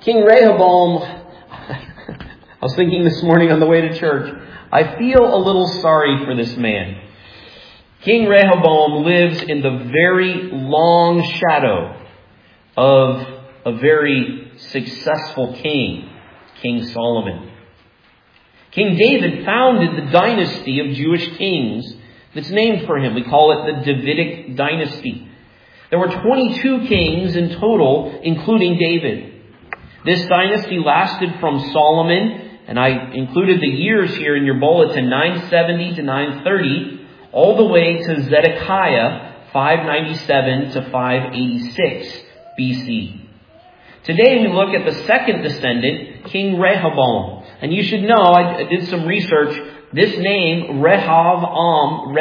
King Rehoboam, I was thinking this morning on the way to church, I feel a little sorry for this man. King Rehoboam lives in the very long shadow of a very successful king, King Solomon. King David founded the dynasty of Jewish kings that's named for him. We call it the Davidic dynasty. There were 22 kings in total, including David. This dynasty lasted from Solomon, and I included the years here in your bulletin, 970 to 930, all the way to Zedekiah, 597 to 586 BC. Today we look at the second descendant, King Rehoboam. And you should know, I did some research, this name, Rehoboam,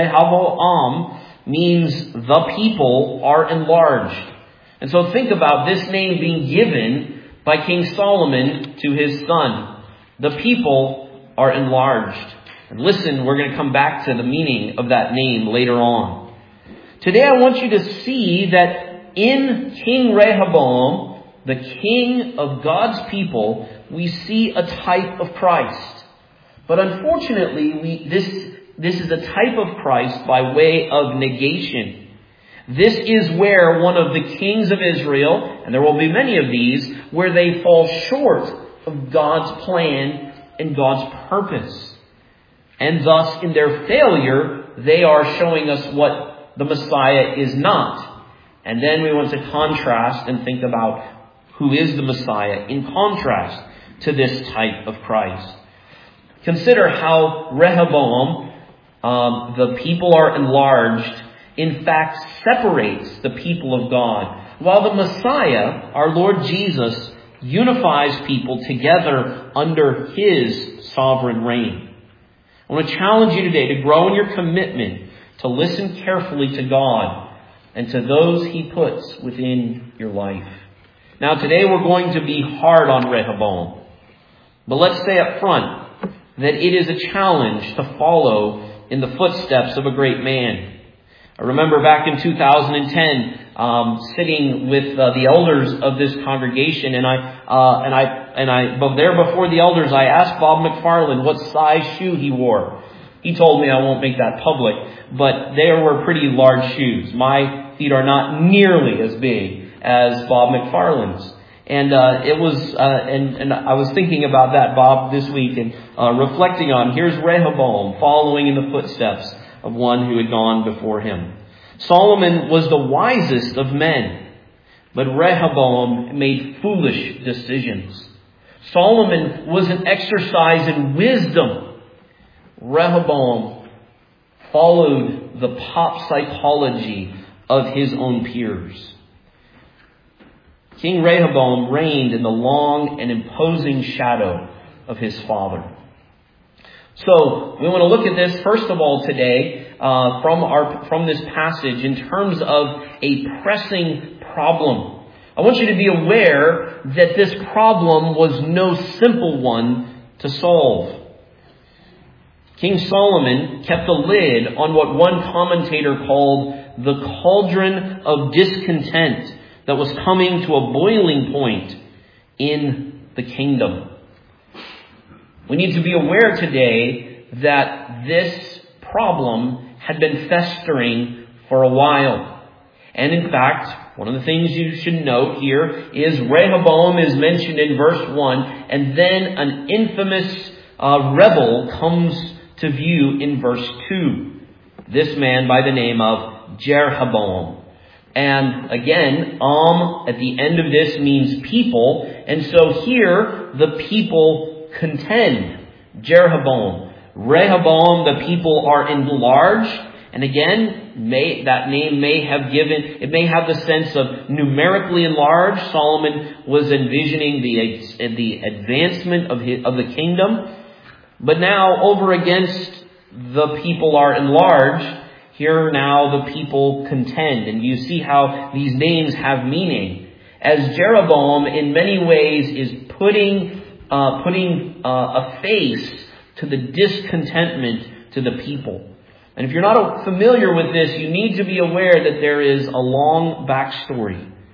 means the people are enlarged. And so think about this name being given by King Solomon to his son. The people are enlarged. And listen, we're going to come back to the meaning of that name later on. Today I want you to see that in King Rehoboam, the king of God's people, we see a type of Christ. But unfortunately, this is a type of Christ by way of negation. This is where one of the kings of Israel, and there will be many of these, where they fall short of God's plan and God's purpose. And thus, in their failure, they are showing us what the Messiah is not. And then we want to contrast and think about who is the Messiah in contrast to this type of Christ. Consider how Rehoboam, the people are enlarged, in fact separates the people of God, while the Messiah, our Lord Jesus, unifies people together under His sovereign reign. I want to challenge you today to grow in your commitment to listen carefully to God and to those He puts within your life. Now today we're going to be hard on Rehoboam. But let's say up front that it is a challenge to follow in the footsteps of a great man. I remember back in 2010, sitting with the elders of this congregation, but there before the elders, I asked Bob McFarland what size shoe he wore. He told me I won't make that public, but they were pretty large shoes. My feet are not nearly as big as Bob McFarland's. And I was thinking about that, Bob, this week and reflecting on, here's Rehoboam following in the footsteps of one who had gone before him. Solomon was the wisest of men, but Rehoboam made foolish decisions. Solomon was an exercise in wisdom. Rehoboam followed the pop psychology of his own peers. King Rehoboam reigned in the long and imposing shadow of his father. So we want to look at this first of all today from this passage in terms of a pressing problem. I want you to be aware that this problem was no simple one to solve. King Solomon kept a lid on what one commentator called the cauldron of discontent that was coming to a boiling point in the kingdom. We need to be aware today that this problem had been festering for a while. And in fact, one of the things you should note here is Rehoboam is mentioned in verse 1, and then an infamous rebel comes to view in verse 2. This man by the name of Jeroboam. And again, at the end of this means people. And so here, the people contend. Jeroboam. Rehoboam, the people are enlarged. And again, that name may have the sense of numerically enlarged. Solomon was envisioning the advancement of the kingdom. But now, over against the people are enlarged, here now the people contend. And you see how these names have meaning. As Jeroboam in many ways is putting a face to the discontentment to the people. And if you're not familiar with this, you need to be aware that there is a long backstory.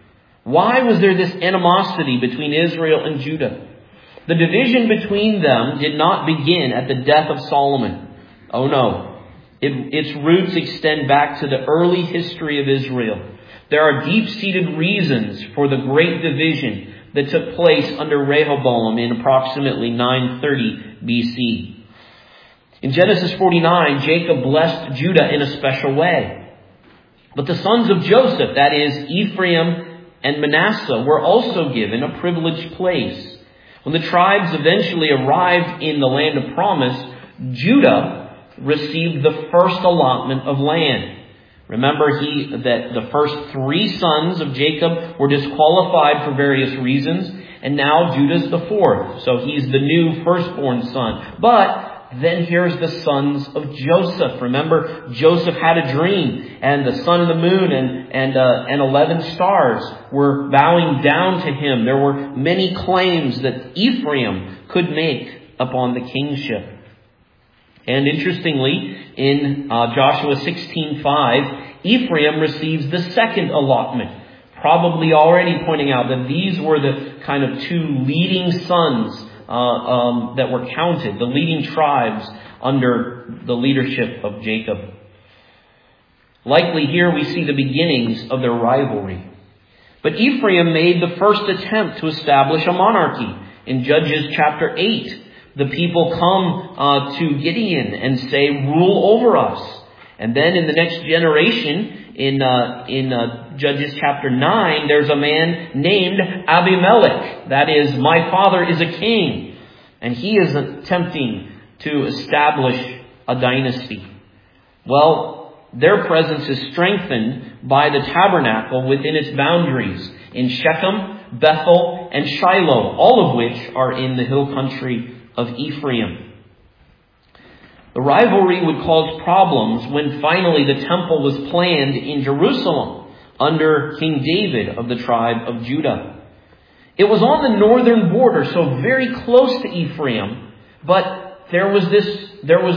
Why was there this animosity between Israel and Judah? The division between them did not begin at the death of Solomon. Oh no. Its roots extend back to the early history of Israel. There are deep-seated reasons for the great division that took place under Rehoboam in approximately 930 BC. In Genesis 49, Jacob blessed Judah in a special way. But the sons of Joseph, that is, Ephraim and Manasseh, were also given a privileged place. When the tribes eventually arrived in the land of promise, Judah received the first allotment of land. Remember that the first 3 sons of Jacob were disqualified for various reasons, and now Judah's the 4th, so he's the new firstborn son. But then here's the sons of Joseph. Remember, Joseph had a dream, and the sun and the moon and 11 stars were bowing down to him. There were many claims that Ephraim could make upon the kingship. And interestingly, in Joshua 16:5, Ephraim receives the second allotment, probably already pointing out that these were the kind of 2 leading sons that were counted, the leading tribes under the leadership of Jacob. Likely here we see the beginnings of their rivalry. But Ephraim made the first attempt to establish a monarchy. In Judges chapter 8, the people come to Gideon and say, "Rule over us." And then in the next generation, in Judges chapter 9, there's a man named Abimelech. That is, "My father is a king." And he is attempting to establish a dynasty. Well, their presence is strengthened by the tabernacle within its boundaries in Shechem, Bethel, and Shiloh, all of which are in the hill country of Ephraim. The rivalry would cause problems when finally the temple was planned in Jerusalem under King David of the tribe of Judah. It was on the northern border, so very close to Ephraim, but there was this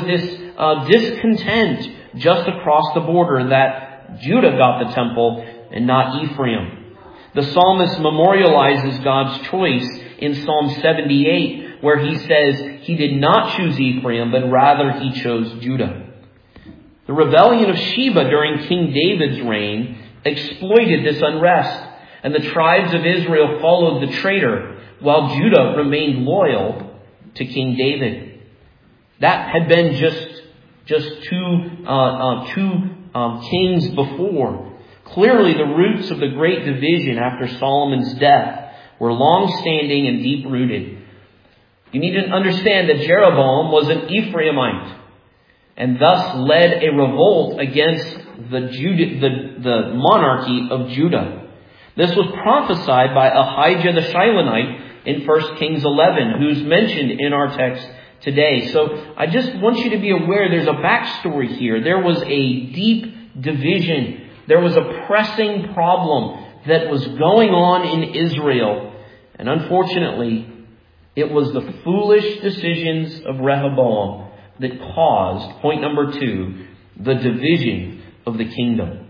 discontent just across the border that Judah got the temple and not Ephraim. The psalmist memorializes God's choice in Psalm 78, where he says he did not choose Ephraim, but rather he chose Judah. The rebellion of Sheba during King David's reign exploited this unrest, and the tribes of Israel followed the traitor, while Judah remained loyal to King David. That had been just two kings before. Clearly, the roots of the great division after Solomon's death were long-standing and deep-rooted. You need to understand that Jeroboam was an Ephraimite and thus led a revolt against the monarchy of Judah. This was prophesied by Ahijah the Shilonite in 1 Kings 11, who's mentioned in our text today. So I just want you to be aware there's a backstory here. There was a deep division. There was a pressing problem that was going on in Israel. And unfortunately, it was the foolish decisions of Rehoboam that caused, point number 2, the division of the kingdom.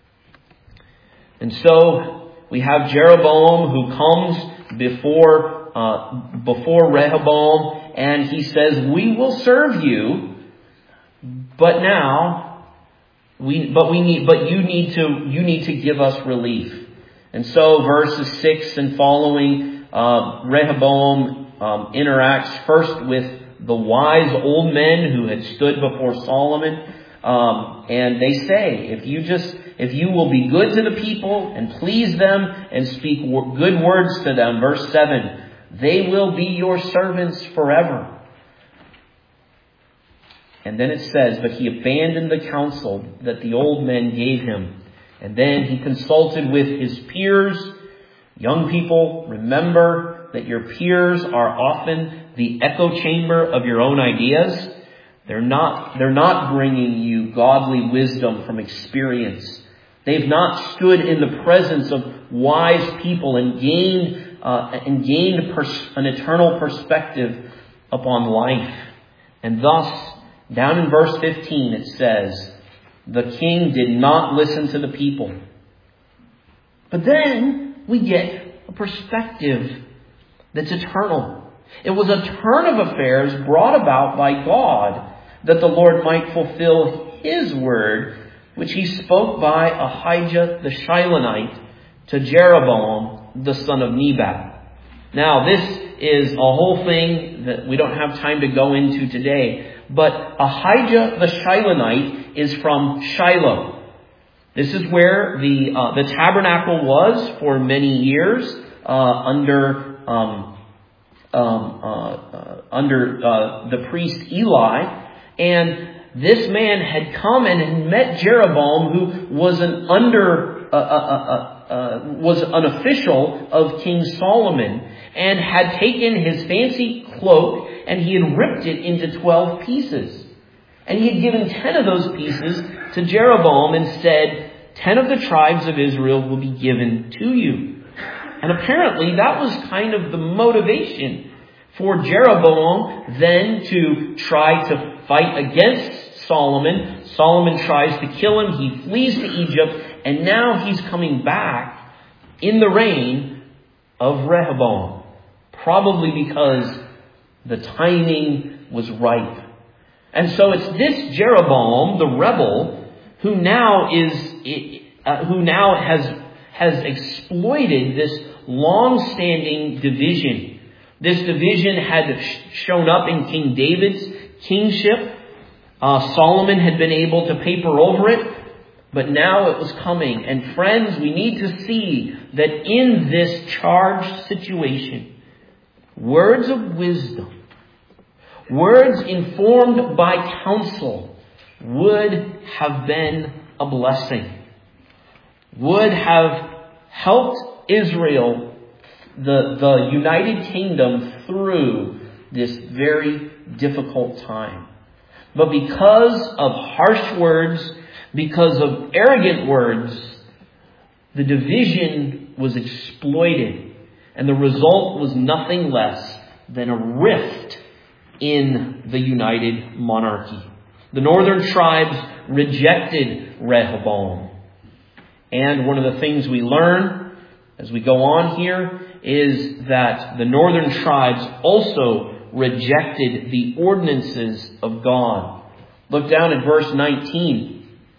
And so we have Jeroboam who comes before Rehoboam, and he says, "We will serve you, but now you need to give us relief." And so verses 6 and following, Rehoboam interacts first with the wise old men who had stood before Solomon, and they say, if you will be good to the people and please them and speak good words to them, verse 7, they will be your servants forever. And then it says, but he abandoned the counsel that the old men gave him, and then he consulted with his peers. Young people, remember that your peers are often the echo chamber of your own ideas. They're not bringing you godly wisdom from experience. They've not stood in the presence of wise people and gained an eternal perspective upon life. And thus, down in verse 15, it says, the king did not listen to the people. But then we get a perspective that's eternal. It was a turn of affairs brought about by God that the Lord might fulfill His word, which He spoke by Ahijah the Shilonite to Jeroboam the son of Nebat. Now, this is a whole thing that we don't have time to go into today, but Ahijah the Shilonite is from Shiloh. This is where the tabernacle was for many years under the priest Eli, and this man had come and had met Jeroboam, who was an official of King Solomon, and had taken his fancy cloak and he had ripped it into 12 pieces. And he had given 10 of those pieces to Jeroboam and said, 10 of the tribes of Israel will be given to you. And apparently that was kind of the motivation for Jeroboam then to try to fight against Solomon. Solomon tries to kill him. He flees to Egypt. And now he's coming back in the reign of Rehoboam. Probably because the timing was ripe. And so it's this Jeroboam, the rebel, who now has exploited this long-standing division. This division had shown up in King David's kingship. Solomon had been able to paper over it, but now it was coming. And friends, we need to see that in this charged situation, words of wisdom, words informed by counsel, would have been a blessing, would have helped Israel, the United Kingdom, through this very difficult time. But because of harsh words, because of arrogant words, the division was exploited, and the result was nothing less than a rift in the united monarchy. The northern tribes rejected Rehoboam. And one of the things we learn as we go on here is that the northern tribes also rejected the ordinances of God. Look down at verse 19.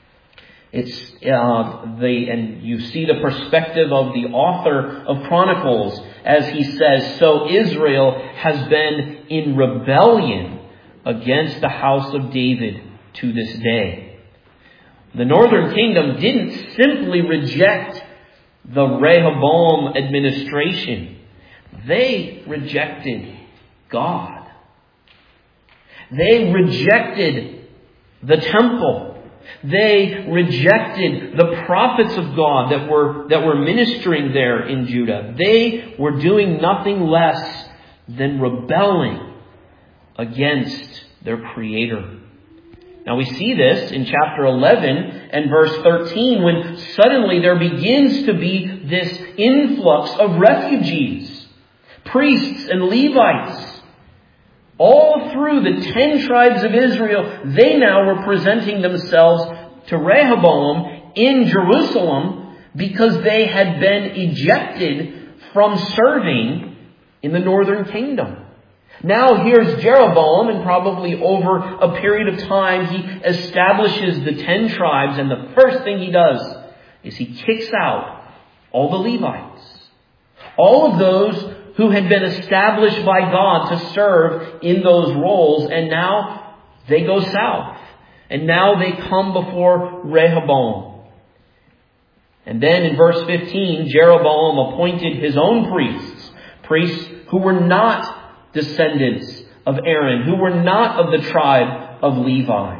And you see the perspective of the author of Chronicles as he says, "So Israel has been in rebellion against the house of David to this day." The northern kingdom didn't simply reject the Rehoboam administration. They rejected God. They rejected the temple. They rejected the prophets of God that were ministering there in Judah. They were doing nothing less than rebelling against their Creator. Now we see this in chapter 11 and verse 13 when suddenly there begins to be this influx of refugees, priests and Levites. All through the 10 tribes of Israel, they now were presenting themselves to Rehoboam in Jerusalem because they had been ejected from serving in the northern kingdom. Now here's Jeroboam, and probably over a period of time, he establishes the 10 tribes, and the first thing he does is he kicks out all the Levites. All of those who had been established by God to serve in those roles, and now they go south. And now they come before Rehoboam. And then in verse 15, Jeroboam appointed his own priests who were not descendants of Aaron, who were not of the tribe of Levi.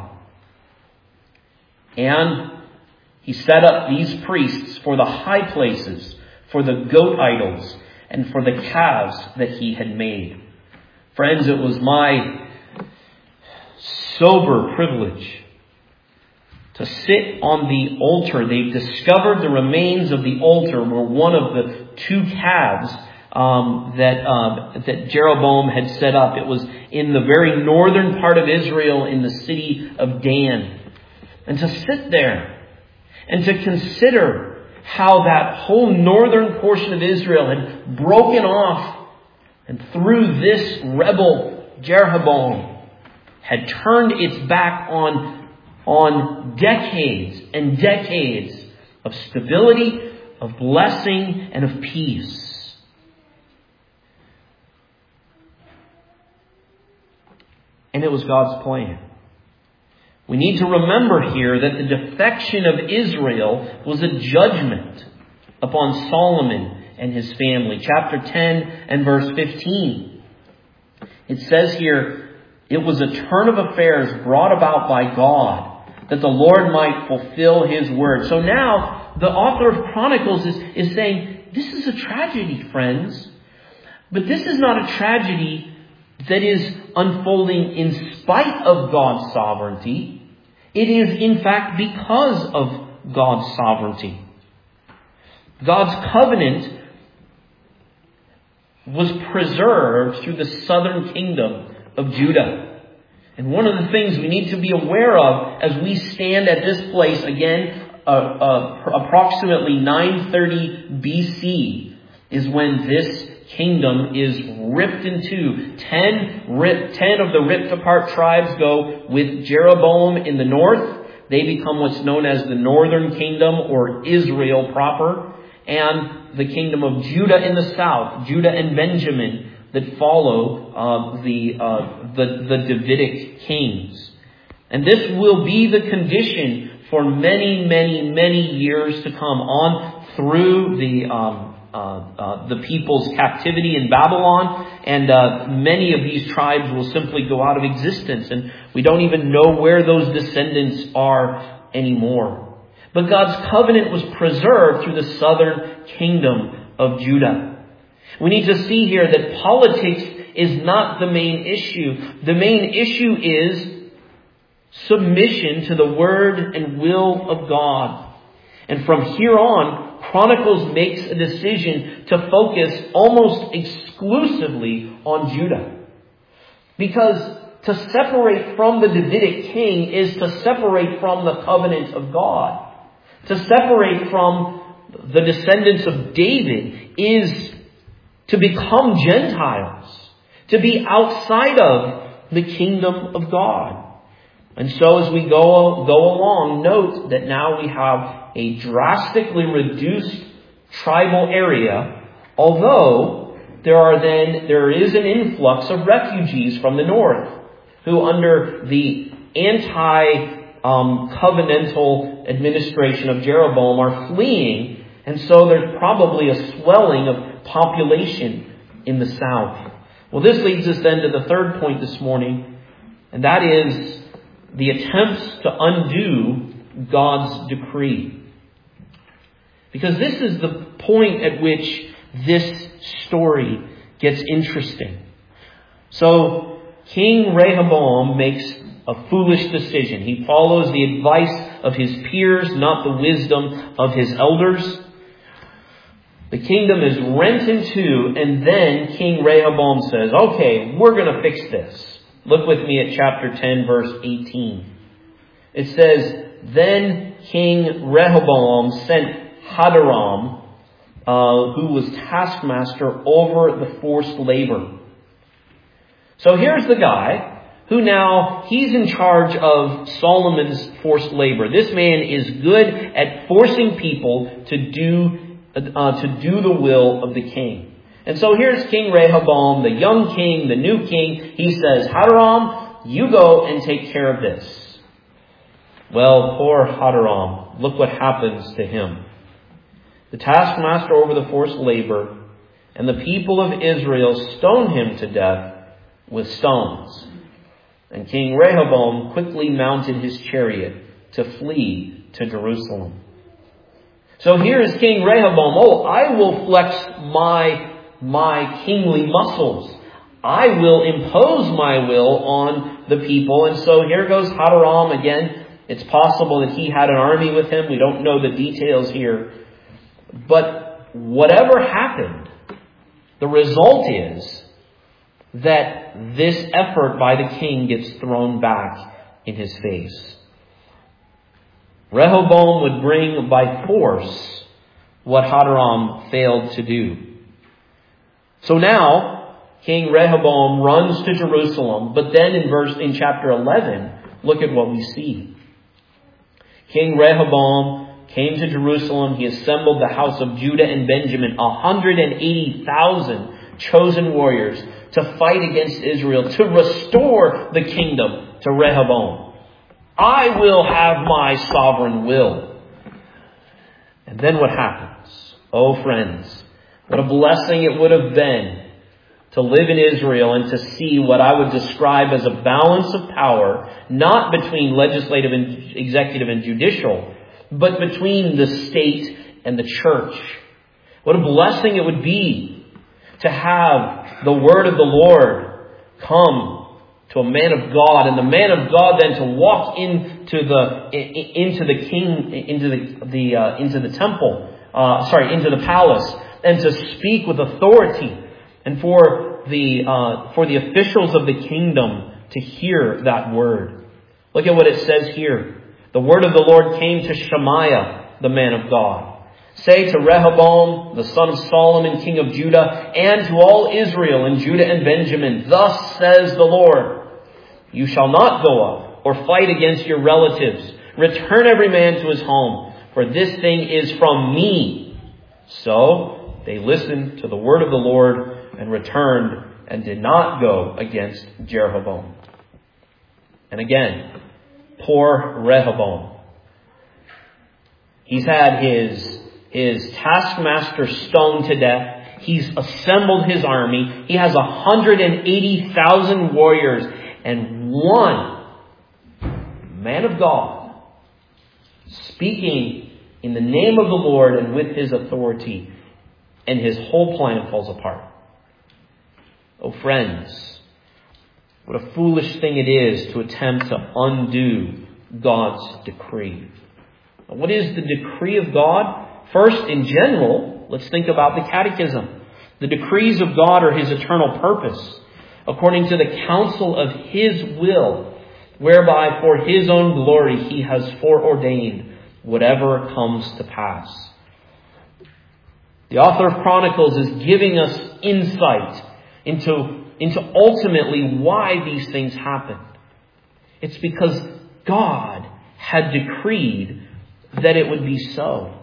And he set up these priests for the high places, for the goat idols, and for the calves that he had made. Friends, it was my sober privilege to sit on the altar. They've discovered the remains of the altar were one of the 2 calves that Jeroboam had set up. It was in the very northern part of Israel in the city of Dan. And to sit there and to consider how that whole northern portion of Israel had broken off, and through this rebel, Jeroboam, had turned its back on decades and decades of stability, of blessing, and of peace. And it was God's plan. We need to remember here that the defection of Israel was a judgment upon Solomon and his family. Chapter 10 and verse 15. It says here, it was a turn of affairs brought about by God, that the Lord might fulfill His word. So now, the author of Chronicles is saying, this is a tragedy, friends. But this is not a tragedy that is unfolding in spite of God's sovereignty. It is, in fact, because of God's sovereignty. God's covenant was preserved through the southern kingdom of Judah. And one of the things we need to be aware of as we stand at this place, again, approximately 930 BC, is when this kingdom is ripped in two. 10 of the ripped apart tribes go with Jeroboam in the north. They become what's known as the northern kingdom, or Israel proper. And the kingdom of Judah in the south, Judah and Benjamin, that follow the Davidic kings. And this will be the condition for many, many, many years to come on through the people's captivity in Babylon, and many of these tribes will simply go out of existence, and we don't even know where those descendants are anymore. But God's covenant was preserved through the southern kingdom of Judah. We need to see here that politics is not the main issue. The main issue is submission to the word and will of God. And from here on, Chronicles makes a decision to focus almost exclusively on Judah. Because to separate from the Davidic king is to separate from the covenant of God. To separate from the descendants of David is to become Gentiles, to be outside of the kingdom of God. And so as we go along, note that now we have a drastically reduced tribal area, although there is an influx of refugees from the north who, under the covenantal administration of Jeroboam, are fleeing, and so there's probably a swelling of population in the south. Well, this leads us then to the third point this morning, and that is the attempts to undo God's decree. Because this is the point at which this story gets interesting. So, King Rehoboam makes a foolish decision. He follows the advice of his peers, not the wisdom of his elders. The kingdom is rent in two, and then King Rehoboam says, okay, we're going to fix this. Look with me at chapter 10, verse 18. It says, then King Rehoboam sent Hadoram, who was taskmaster over the forced labor. So here's the guy who now, he's in charge of Solomon's forced labor. This man is good at forcing people to do the will of the king. And so here's King Rehoboam, the young king, the new king. He says, Hadoram, you go and take care of this. Well, poor Hadoram, look what happens to him. The taskmaster over the forced labor and the people of Israel stone him to death with stones. And King Rehoboam quickly mounted his chariot to flee to Jerusalem. So here is King Rehoboam. Oh, I will flex my kingly muscles. I will impose my will on the people. And so here goes Hadoram again. It's possible that he had an army with him. We don't know the details here. But whatever happened, the result is that this effort by the king gets thrown back in his face. Rehoboam would bring by force what Hadoram failed to do. So now, King Rehoboam runs to Jerusalem, but then in chapter 11, look at what we see. King Rehoboam came to Jerusalem. He assembled the house of Judah and Benjamin, 180,000 chosen warriors to fight against Israel, to restore the kingdom to Rehoboam. I will have my sovereign will. And then what happens? Oh, friends, what a blessing it would have been to live in Israel and to see what I would describe as a balance of power, not between legislative and executive and judicial, but between the state and the church. What a blessing it would be to have the word of the Lord come to a man of God, and the man of God then to walk into the palace, and to speak with authority, and for the officials of the kingdom to hear that word. Look at what it says here. The word of the Lord came to Shemaiah, the man of God. Say to Rehoboam, the son of Solomon, king of Judah, and to all Israel in Judah and Benjamin, thus says the Lord, you shall not go up or fight against your relatives. Return every man to his home, for this thing is from me. So they listened to the word of the Lord and returned and did not go against Jeroboam. And again, poor Rehoboam. He's had his taskmaster stoned to death. He's assembled his army. He has 180,000 warriors and one man of God speaking in the name of the Lord and with his authority, and his whole plan falls apart. Oh, friends, what a foolish thing it is to attempt to undo God's decree. What is the decree of God? First, in general, let's think about the Catechism. The decrees of God are his eternal purpose, according to the counsel of his will, whereby for his own glory he has foreordained whatever comes to pass. The author of Chronicles is giving us insight into ultimately why these things happened. It's because God had decreed that it would be so.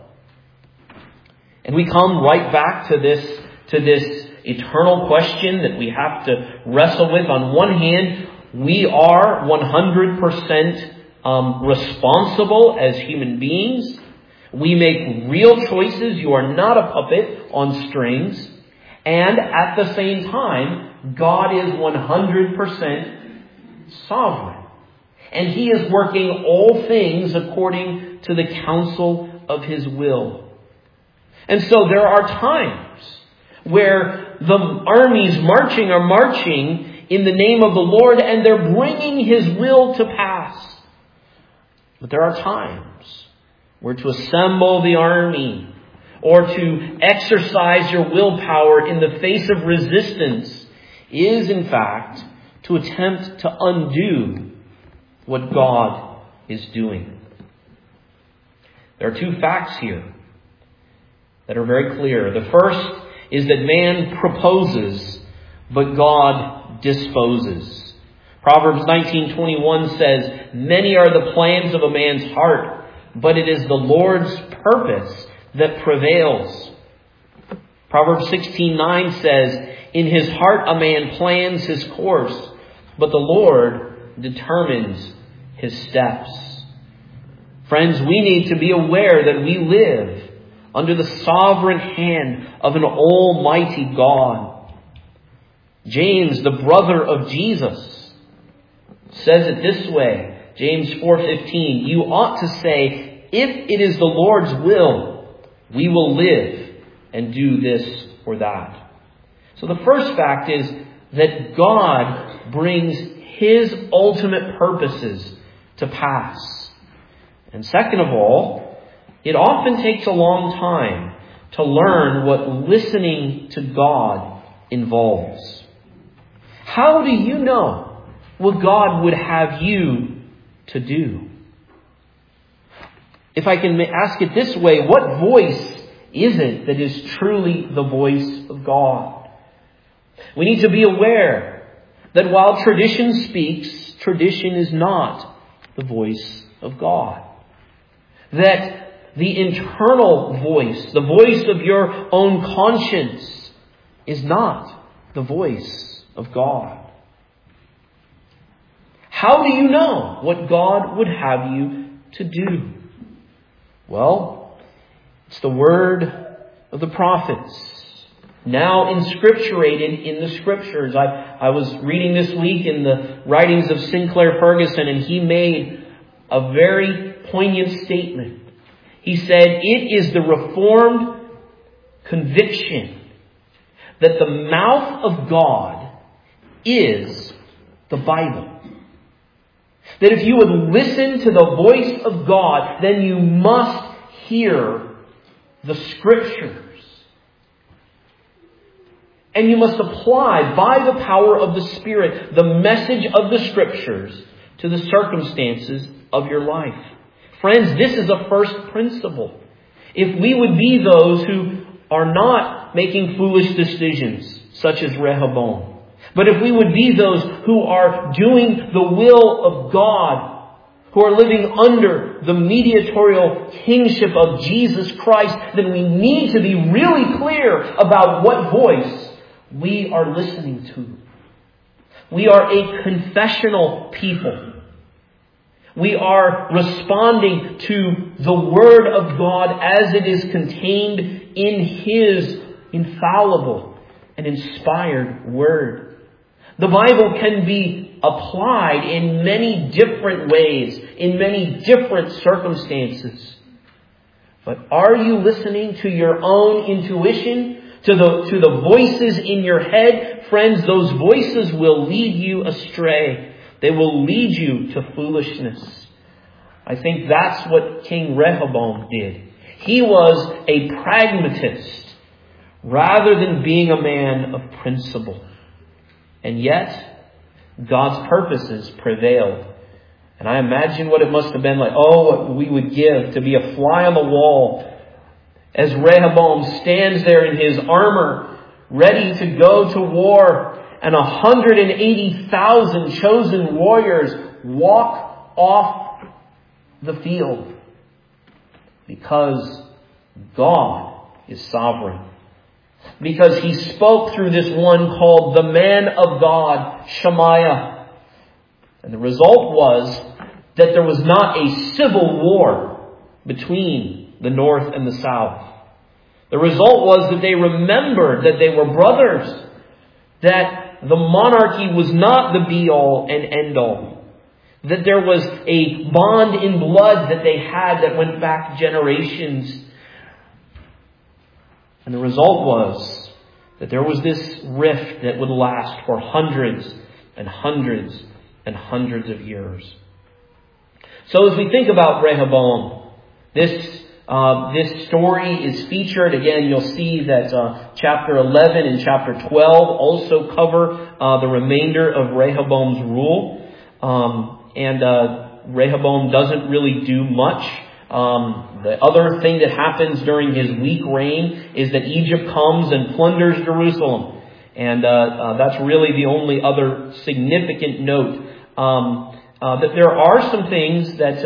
And we come right back to this eternal question that we have to wrestle with. On one hand, we are 100% responsible as human beings. We make real choices. You are not a puppet on strings. And at the same time, God is 100% sovereign. And he is working all things according to the counsel of his will. And so there are times where the armies are marching in the name of the Lord, and they're bringing his will to pass. But there are times where to assemble the army or to exercise your willpower in the face of resistance is, in fact, to attempt to undo what God is doing. There are two facts here that are very clear. The first is that man proposes, but God disposes. Proverbs 19:21 says, many are the plans of a man's heart, but it is the Lord's purpose that prevails. Proverbs 16:9 says, in his heart a man plans his course, but the Lord determines his steps. Friends, we need to be aware that we live under the sovereign hand of an almighty God. James, the brother of Jesus, says it this way. James 4:15, you ought to say, if it is the Lord's will, we will live and do this or that. So the first fact is that God brings his ultimate purposes to pass. And second of all, it often takes a long time to learn what listening to God involves. How do you know what God would have you to do? If I can ask it this way, what voice is it that is truly the voice of God? We need to be aware that while tradition speaks, tradition is not the voice of God. That the internal voice, the voice of your own conscience, is not the voice of God. How do you know what God would have you to do? Well, it's the word of the prophets, now inscripturated in the Scriptures. I was reading this week in the writings of Sinclair Ferguson, and he made a very poignant statement. He said, "It is the Reformed conviction that the mouth of God is the Bible. That if you would listen to the voice of God, then you must hear the Scriptures. And you must apply, by the power of the Spirit, the message of the Scriptures to the circumstances of your life." Friends, this is a first principle. If we would be those who are not making foolish decisions, such as Rehoboam, but if we would be those who are doing the will of God, who are living under the mediatorial kingship of Jesus Christ, then we need to be really clear about what voice we are listening to. We are a confessional people. We are responding to the Word of God as it is contained in His infallible and inspired Word. The Bible can be applied in many different ways, in many different circumstances. But are you listening to your own intuition, to the voices in your head? Friends, those voices will lead you astray. They will lead you to foolishness. I think that's what King Rehoboam did. He was a pragmatist rather than being a man of principle. And yet, God's purposes prevailed. And I imagine what it must have been like. Oh, what we would give to be a fly on the wall as Rehoboam stands there in his armor, ready to go to war, and 180,000 chosen warriors walk off the field. Because God is sovereign. Because He spoke through this one called the man of God, Shemaiah. And the result was that there was not a civil war between the north and the south. The result was that they remembered that they were brothers, that the monarchy was not the be-all and end-all, that there was a bond in blood that they had that went back generations. And the result was that there was this rift that would last for hundreds and hundreds and hundreds of years. So as we think about Rehoboam, this story is featured. Again, you'll see that chapter 11 and chapter 12 also cover the remainder of Rehoboam's rule. Rehoboam doesn't really do much. The other thing that happens during his weak reign is that Egypt comes and plunders Jerusalem. And that's really the only other significant note. That there are some things that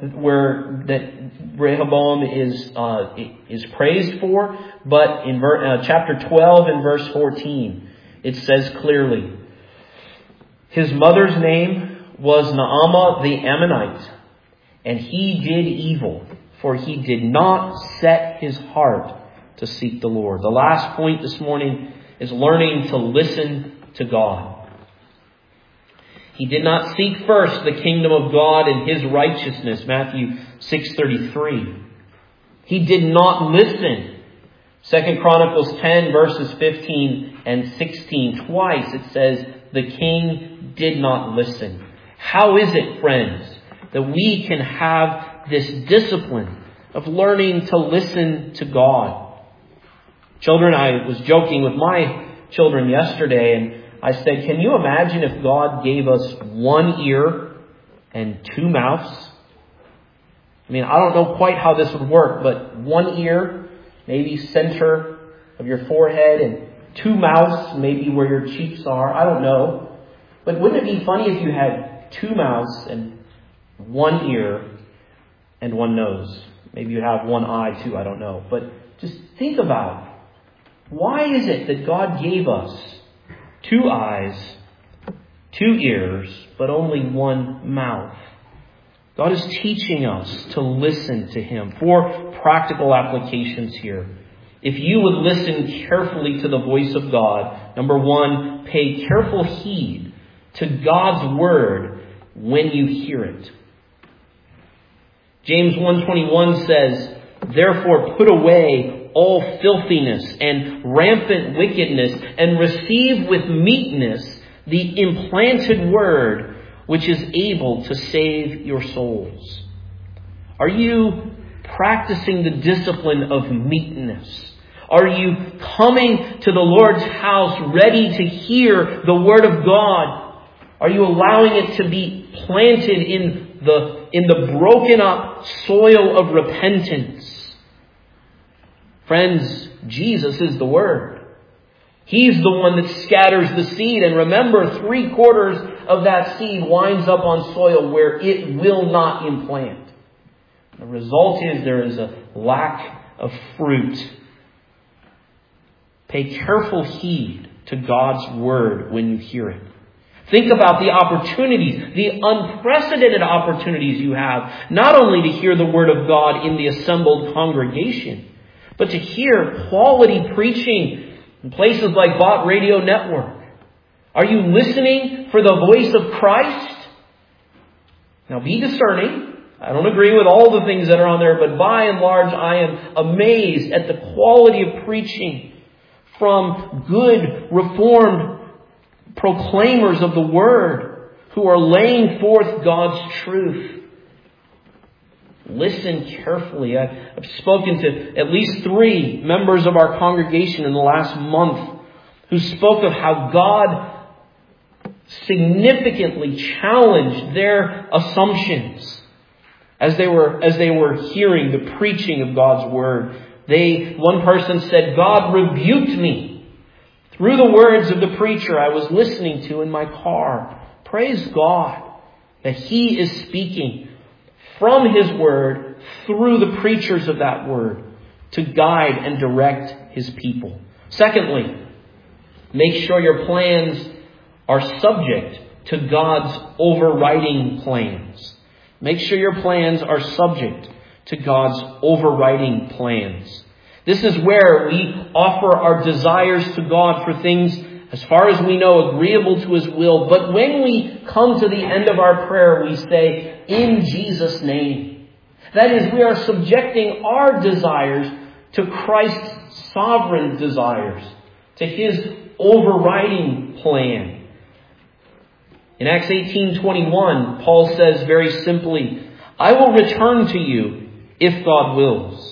Rehoboam is praised for, but in chapter 12 and verse 14, it says clearly, "His mother's name was Naamah the Ammonite, and he did evil, for he did not set his heart to seek the Lord." The last point this morning is learning to listen to God. He did not seek first the kingdom of God and His righteousness, Matthew 6:33. He did not listen. 2 Chronicles 10 verses 15 and 16. Twice it says the king did not listen. How is it, friends, that we can have this discipline of learning to listen to God? Children, I was joking with my children yesterday, and I said, can you imagine if God gave us one ear and two mouths? I mean, I don't know quite how this would work, but one ear maybe center of your forehead, and 2 mouths, maybe where your cheeks are. I don't know. But wouldn't it be funny if you had 2 mouths and 1 ear and 1 nose? Maybe you have 1 eye too, I don't know. But just think about it. Why is it that God gave us 2 eyes, 2 ears, but only 1 mouth? God is teaching us to listen to Him. 4 practical applications here. If you would listen carefully to the voice of God, number 1, pay careful heed to God's word when you hear it. James 1:21 says, "Therefore put away all filthiness and rampant wickedness, and receive with meekness the implanted word, which is able to save your souls." Are you practicing the discipline of meekness? Are you coming to the Lord's house ready to hear the word of God? Are you allowing it to be planted in the broken up soil of repentance? Friends, Jesus is the Word. He's the one that scatters the seed. And remember, 3/4 of that seed winds up on soil where it will not implant. The result is there is a lack of fruit. Pay careful heed to God's Word when you hear it. Think about the opportunities, the unprecedented opportunities you have, not only to hear the Word of God in the assembled congregation, but to hear quality preaching in places like Bott Radio Network. Are you listening for the voice of Christ? Now be discerning. I don't agree with all the things that are on there, but by and large, I am amazed at the quality of preaching from good, reformed proclaimers of the Word who are laying forth God's truth. Listen carefully. I've spoken to at least 3 members of our congregation in the last month who spoke of how God significantly challenged their assumptions as they were hearing the preaching of God's Word. One person said, "God rebuked me through the words of the preacher I was listening to in my car." Praise God that He is speaking from His Word through the preachers of that Word to guide and direct His people. Secondly, make sure your plans are subject to God's overriding plans. Make sure your plans are subject to God's overriding plans. This is where we offer our desires to God for things, as far as we know, agreeable to His will. But when we come to the end of our prayer, we say, "In Jesus' name." That is, we are subjecting our desires to Christ's sovereign desires, to His overriding plan. In Acts 18:21, Paul says very simply, "I will return to you if God wills."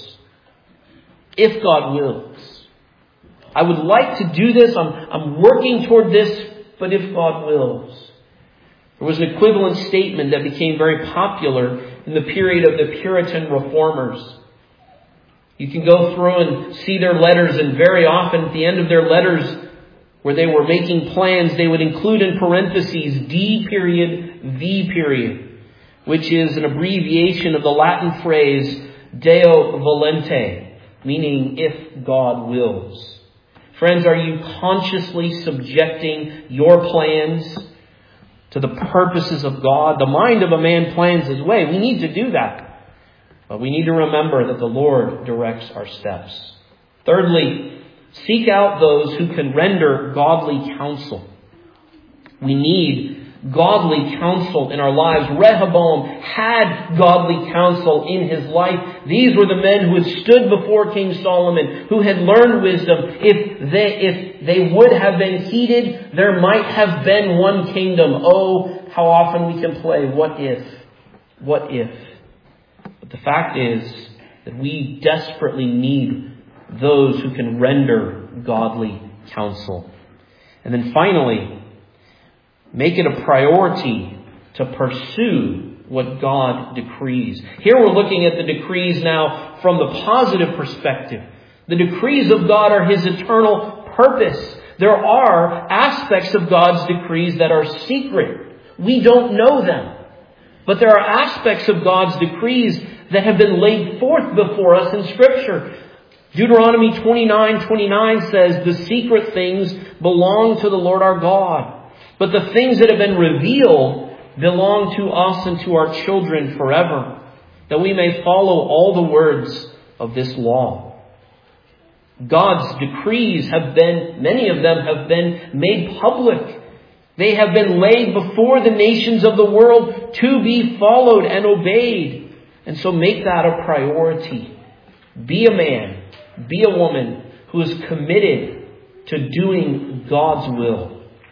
If God wills. I would like to do this. I'm working toward this, but if God wills. There was an equivalent statement that became very popular in the period of the Puritan reformers. You can go through and see their letters, and very often at the end of their letters, where they were making plans, they would include in parentheses D period, V period, which is an abbreviation of the Latin phrase Deo volente, meaning if God wills. Friends, are you consciously subjecting your plans to the purposes of God? The mind of a man plans his way. We need to do that. But we need to remember that the Lord directs our steps. Thirdly, seek out those who can render godly counsel. We need godly counsel in our lives. Rehoboam had godly counsel in his life. These were the men who had stood before King Solomon, who had learned wisdom. If they would have been heeded, there might have been one kingdom. Oh, how often we can play, what if? What if? But the fact is that we desperately need those who can render godly counsel. And then finally, make it a priority to pursue what God decrees. Here we're looking at the decrees now from the positive perspective. The decrees of God are His eternal purpose. There are aspects of God's decrees that are secret. We don't know them. But there are aspects of God's decrees that have been laid forth before us in Scripture. Deuteronomy 29:29 says, "The secret things belong to the Lord our God, but the things that have been revealed belong to us and to our children forever, that we may follow all the words of this law." God's decrees many of them have been made public. They have been laid before the nations of the world to be followed and obeyed. And so make that a priority. Be a man, be a woman who is committed to doing God's will.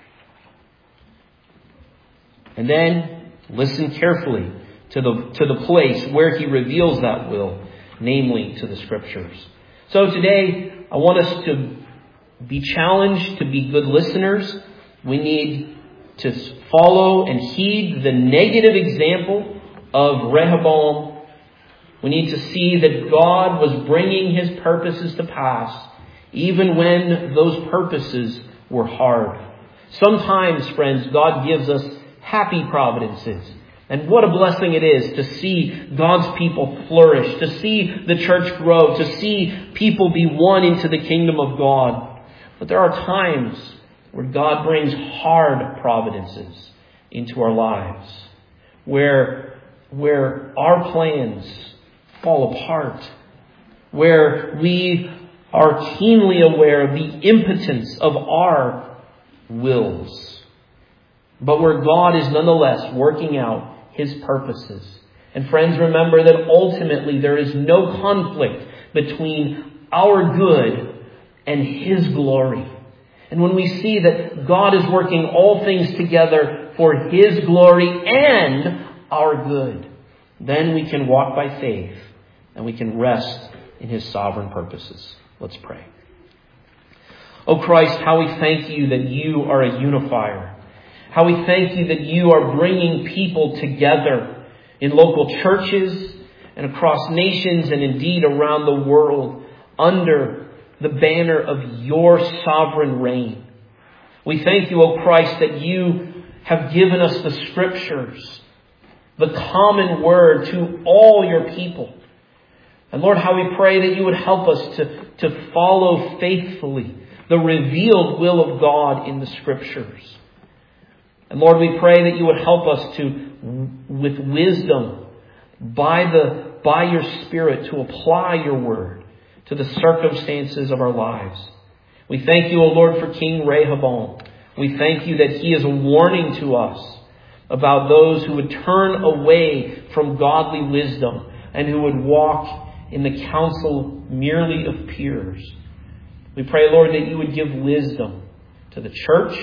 And then listen carefully to the place where He reveals that will, namely to the Scriptures. So today, I want us to be challenged to be good listeners. We need to follow and heed the negative example of Rehoboam. We need to see that God was bringing His purposes to pass, even when those purposes were hard. Sometimes, friends, God gives us happy providences. And what a blessing it is to see God's people flourish, to see the church grow, to see people be won into the kingdom of God. But there are times where God brings hard providences into our lives, where our plans fall apart, where we are keenly aware of the impotence of our wills, but where God is nonetheless working out His purposes. And friends, remember that ultimately there is no conflict between our good and His glory. And when we see that God is working all things together for His glory and our good, then we can walk by faith and we can rest in His sovereign purposes. Let's pray. Oh Christ, how we thank You that You are a unifier. How we thank You that You are bringing people together in local churches and across nations and indeed around the world under the banner of Your sovereign reign. We thank You, O Christ, that You have given us the Scriptures, the common word to all Your people. And Lord, how we pray that You would help us to follow faithfully the revealed will of God in the Scriptures. And Lord, we pray that You would help us to, with wisdom, by Your Spirit, to apply Your word to the circumstances of our lives. We thank You, O Lord, for King Rehoboam. We thank You that he is a warning to us about those who would turn away from godly wisdom and who would walk in the counsel merely of peers. We pray, Lord, that You would give wisdom to the church,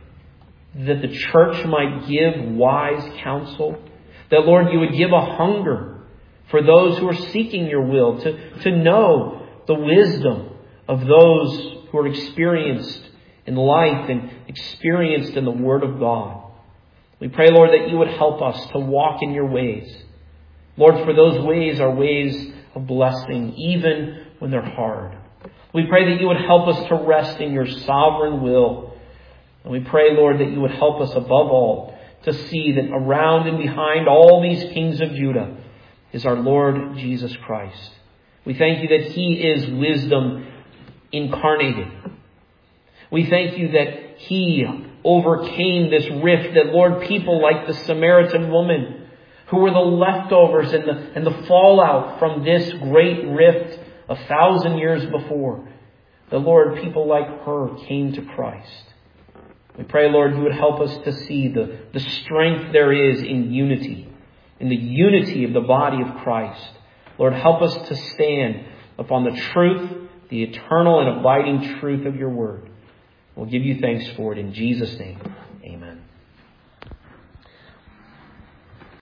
that the church might give wise counsel. That, Lord, You would give a hunger for those who are seeking Your will, to know the wisdom of those who are experienced in life and experienced in the Word of God. We pray, Lord, that You would help us to walk in Your ways. Lord, for those ways are ways of blessing, even when they're hard. We pray that You would help us to rest in Your sovereign will. And we pray, Lord, that You would help us above all to see that around and behind all these kings of Judah is our Lord Jesus Christ. We thank You that He is wisdom incarnated. We thank You that He overcame this rift, that, Lord, people like the Samaritan woman, who were the leftovers and the fallout from this great rift 1,000 years before, the Lord, people like her came to Christ. We pray, Lord, You would help us to see the strength there is in unity, in the unity of the body of Christ. Lord, help us to stand upon the truth, the eternal and abiding truth of Your word. We'll give You thanks for it in Jesus' name.